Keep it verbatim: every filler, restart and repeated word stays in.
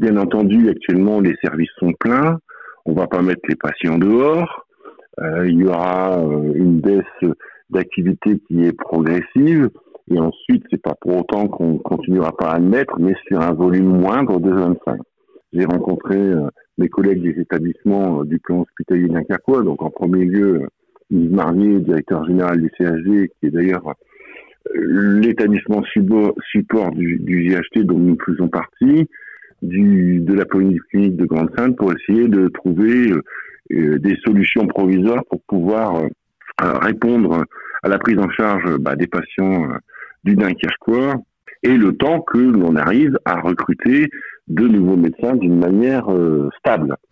Bien entendu, actuellement, les services sont pleins. On va pas mettre les patients dehors. Euh, il y aura euh, une baisse d'activité qui est progressive. Et ensuite, c'est pas pour autant qu'on continuera pas à le mettre, mais sur un volume moindre de vingt-cinq. J'ai rencontré euh, mes collègues des établissements euh, du plan hospitalier dunkerquois. Donc, en premier lieu, Yves Marnier, directeur général du C H D, qui est d'ailleurs euh, l'établissement support, support du, du G H T dont nous faisons partie, du, de la polyclinique de Grande-Sainte, pour essayer de trouver euh, des solutions provisoires pour pouvoir euh, répondre à la prise en charge bah, des patients euh, du Dunkerquois, et le temps que l'on arrive à recruter de nouveaux médecins d'une manière euh, stable.